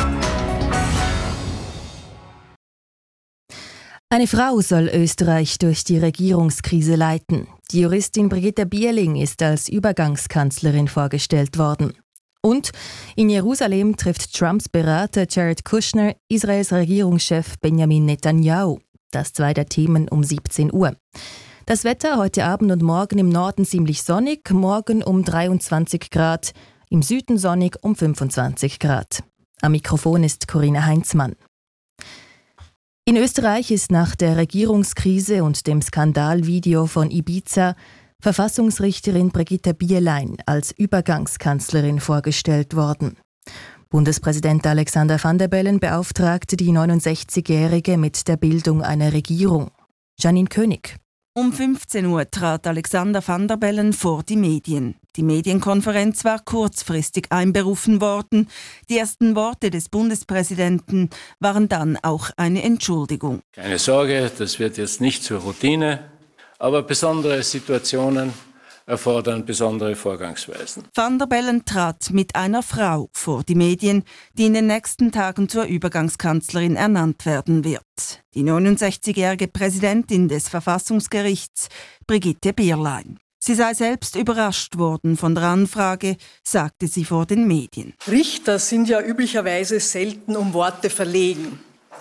Eine Frau soll Österreich durch die Regierungskrise leiten. Die Juristin Brigitte Bierling ist als Übergangskanzlerin vorgestellt worden. Und in Jerusalem trifft Trumps Berater Jared Kushner Israels Regierungschef Benjamin Netanyahu. Das zwei der Themen um 17 Uhr. Das Wetter heute Abend und morgen im Norden ziemlich sonnig, morgen um 23 Grad, im Süden sonnig um 25 Grad. Am Mikrofon ist Corinna Heinzmann. In Österreich ist nach der Regierungskrise und dem Skandalvideo von Ibiza Verfassungsrichterin Brigitte Bierlein als Übergangskanzlerin vorgestellt worden. Bundespräsident Alexander Van der Bellen beauftragte die 69-Jährige mit der Bildung einer Regierung. Janine König. Um 15 Uhr trat Alexander Van der Bellen vor die Medien. Die Medienkonferenz war kurzfristig einberufen worden. Die ersten Worte des Bundespräsidenten waren dann auch eine Entschuldigung. Keine Sorge, das wird jetzt nicht zur Routine, aber besondere Situationen erfordern besondere Vorgangsweisen. Van der Bellen trat mit einer Frau vor die Medien, die in den nächsten Tagen zur Übergangskanzlerin ernannt werden wird. Die 69-jährige Präsidentin des Verfassungsgerichts, Brigitte Bierlein. Sie sei selbst überrascht worden von der Anfrage, sagte sie vor den Medien. Richter sind ja üblicherweise selten um Worte verlegen.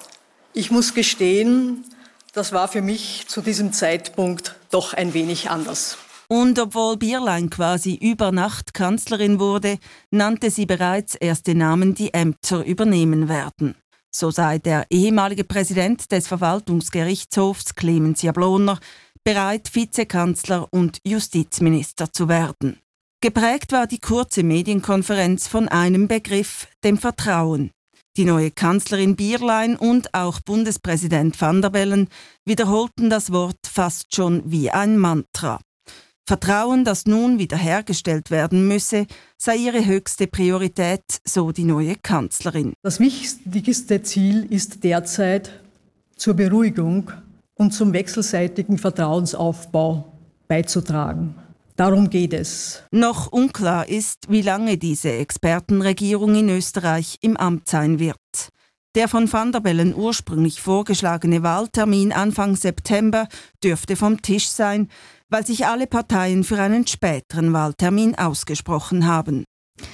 Ich muss gestehen, das war für mich zu diesem Zeitpunkt doch ein wenig anders. Und obwohl Bierlein quasi über Nacht Kanzlerin wurde, nannte sie bereits erste Namen, die Ämter übernehmen werden. So sei der ehemalige Präsident des Verwaltungsgerichtshofs, Clemens Jabloner, bereit, Vizekanzler und Justizminister zu werden. Geprägt war die kurze Medienkonferenz von einem Begriff, dem Vertrauen. Die neue Kanzlerin Bierlein und auch Bundespräsident Van der Bellen wiederholten das Wort fast schon wie ein Mantra. Vertrauen, das nun wiederhergestellt werden müsse, sei ihre höchste Priorität, so die neue Kanzlerin. Das wichtigste Ziel ist derzeit, zur Beruhigung und zum wechselseitigen Vertrauensaufbau beizutragen. Darum geht es. Noch unklar ist, wie lange diese Expertenregierung in Österreich im Amt sein wird. Der von Van der Bellen ursprünglich vorgeschlagene Wahltermin Anfang September dürfte vom Tisch sein, weil sich alle Parteien für einen späteren Wahltermin ausgesprochen haben.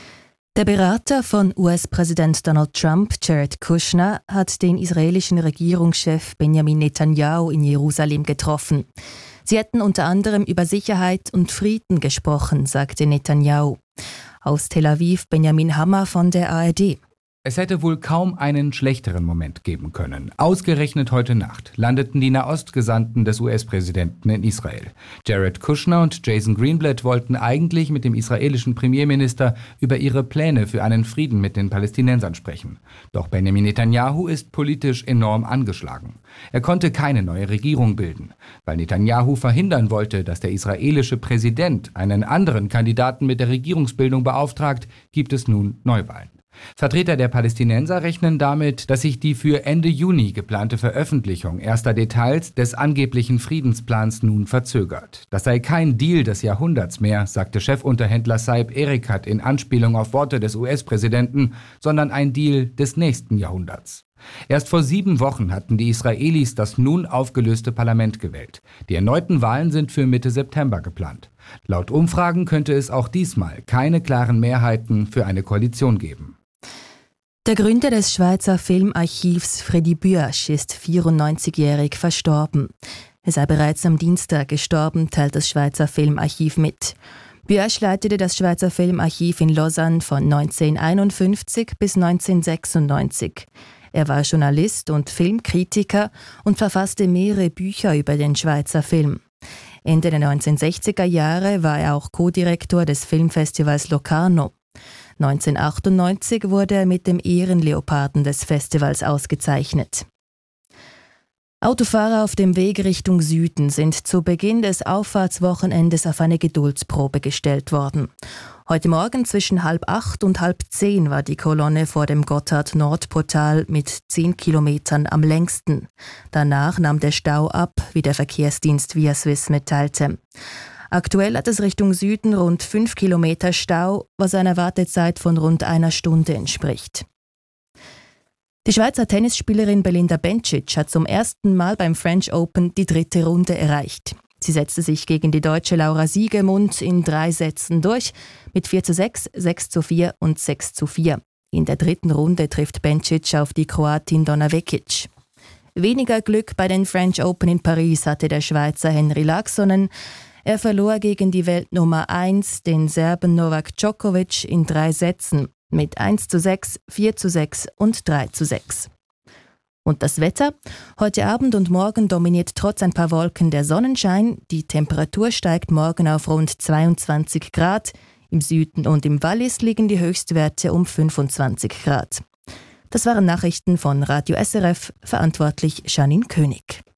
Der Berater von US-Präsident Donald Trump, Jared Kushner, hat den israelischen Regierungschef Benjamin Netanyahu in Jerusalem getroffen. Sie hätten unter anderem über Sicherheit und Frieden gesprochen, sagte Netanyahu. Aus Tel Aviv Benjamin Hammer von der ARD. Es hätte wohl kaum einen schlechteren Moment geben können. Ausgerechnet heute Nacht landeten die Nahostgesandten des US-Präsidenten in Israel. Jared Kushner und Jason Greenblatt wollten eigentlich mit dem israelischen Premierminister über ihre Pläne für einen Frieden mit den Palästinensern sprechen. Doch Benjamin Netanyahu ist politisch enorm angeschlagen. Er konnte keine neue Regierung bilden. Weil Netanyahu verhindern wollte, dass der israelische Präsident einen anderen Kandidaten mit der Regierungsbildung beauftragt, gibt es nun Neuwahlen. Vertreter der Palästinenser rechnen damit, dass sich die für Ende Juni geplante Veröffentlichung erster Details des angeblichen Friedensplans nun verzögert. Das sei kein Deal des Jahrhunderts mehr, sagte Chefunterhändler Saib Erekat in Anspielung auf Worte des US-Präsidenten, sondern ein Deal des nächsten Jahrhunderts. Erst vor 7 Wochen hatten die Israelis das nun aufgelöste Parlament gewählt. Die erneuten Wahlen sind für Mitte September geplant. Laut Umfragen könnte es auch diesmal keine klaren Mehrheiten für eine Koalition geben. Der Gründer des Schweizer Filmarchivs Freddy Büasch ist 94-jährig verstorben. Er sei bereits am Dienstag gestorben, teilt das Schweizer Filmarchiv mit. Büasch leitete das Schweizer Filmarchiv in Lausanne von 1951 bis 1996. Er war Journalist und Filmkritiker und verfasste mehrere Bücher über den Schweizer Film. Ende der 1960er Jahre war er auch Co-Direktor des Filmfestivals Locarno. 1998 wurde er mit dem Ehrenleoparden des Festivals ausgezeichnet. Autofahrer auf dem Weg Richtung Süden sind zu Beginn des Auffahrtswochenendes auf eine Geduldsprobe gestellt worden. Heute Morgen zwischen 7:30 und 9:30 war die Kolonne vor dem Gotthard-Nordportal mit 10 Kilometern am längsten. Danach nahm der Stau ab, wie der Verkehrsdienst Via Swiss mitteilte. Aktuell hat es Richtung Süden rund 5 Kilometer Stau, was einer Wartezeit von rund einer Stunde entspricht. Die Schweizer Tennisspielerin Belinda Bencic hat zum ersten Mal beim French Open die 3. Runde erreicht. Sie setzte sich gegen die Deutsche Laura Siegemund in 3 Sätzen durch, mit 4:6, 6:4 und 6:4. In der 3. Runde trifft Bencic auf die Kroatin Donna Vekic. Weniger Glück bei den French Open in Paris hatte der Schweizer Henri Laaksonen. Er verlor gegen die Weltnummer 1, den Serben Novak Djokovic, in 3 Sätzen mit 1:6, 4:6 und 3:6. Und das Wetter? Heute Abend und morgen dominiert trotz ein paar Wolken der Sonnenschein. Die Temperatur steigt morgen auf rund 22 Grad. Im Süden und im Wallis liegen die Höchstwerte um 25 Grad. Das waren Nachrichten von Radio SRF, verantwortlich Janine König.